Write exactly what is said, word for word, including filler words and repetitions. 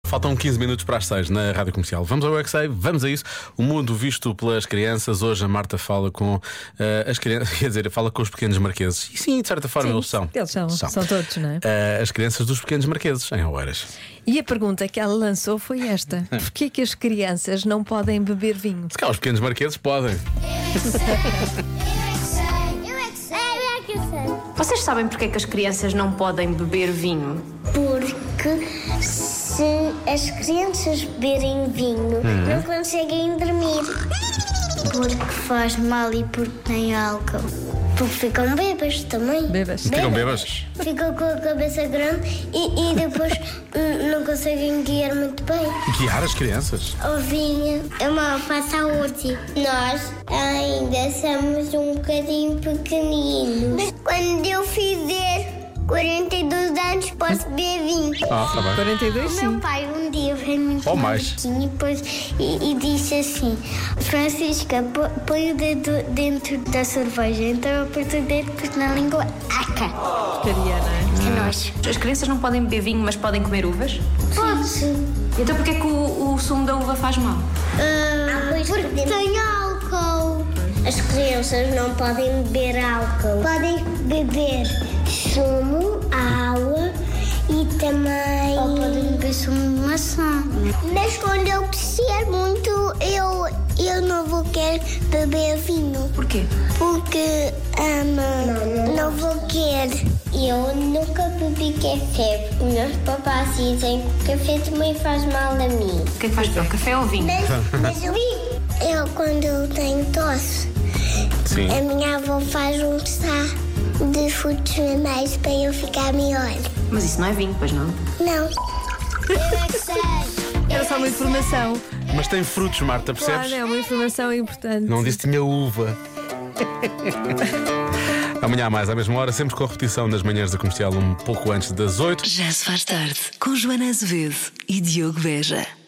Faltam quinze minutos para as seis na Rádio Comercial. Vamos ao U X A, vamos a isso. O mundo visto pelas crianças. Hoje a Marta fala com uh, as crianças, quer dizer, fala com os pequenos marqueses. E sim, de certa forma sim, eles são. Eles são, são, são todos, não é? Uh, as crianças dos pequenos marqueses, em Oeiras. E a pergunta que ela lançou foi esta: porquê que as crianças não podem beber vinho? Se calhar os pequenos marqueses podem. Vocês sabem porque é que as crianças não podem beber vinho? Porque se as crianças beberem vinho, uhum. não conseguem dormir. Porque faz mal e porque tem álcool. Porque ficam bêbados também. Bêbados. Ficam bêbados? Ficam com a cabeça grande e, e depois não conseguem guiar muito bem. Guiar as crianças? O vinho é mau para a saúde. Nós ainda somos um bocadinho pequeninos. Quando eu fizer quarenta e dois anos, posso beber vinho. Ah, tá bem. quarenta e dois, sim. Meu pai um dia veio-me ou mais e, depois, e, e disse assim: Francisca, põe o dedo dentro da cerveja. Então eu pus o dedo, pus na língua, aca. Porcaria, não é? Que nojo. As crianças não podem beber vinho, mas podem comer uvas? Pode sim. Então porquê é que o, o sumo da uva faz mal? Uh, porque tem álcool. As crianças não podem beber álcool. Podem beber sumo, água e também... Ou podem beber sumo de maçã. Mas quando eu crescer muito, eu, eu não vou querer beber vinho. Porquê? Porque um, não, não. não vou querer. Eu nunca bebi café. Meus papás dizem que o café também faz mal a mim. O que é que faz pior, café ou vinho? Mas, mas eu, eu, quando eu tenho tosse, sim. a minha avó faz um chá de frutos vermelhos para eu ficar melhor. Mas isso não é vinho, pois não? Não. Era só uma informação. Mas tem frutos, Marta, percebes? Claro, é uma informação importante. Não disse que tinha uva. Amanhã há mais, à mesma hora, sempre com a repetição das manhãs da Comercial, um pouco antes das oito. Já se faz tarde, com Joana Azevedo e Diogo Beja.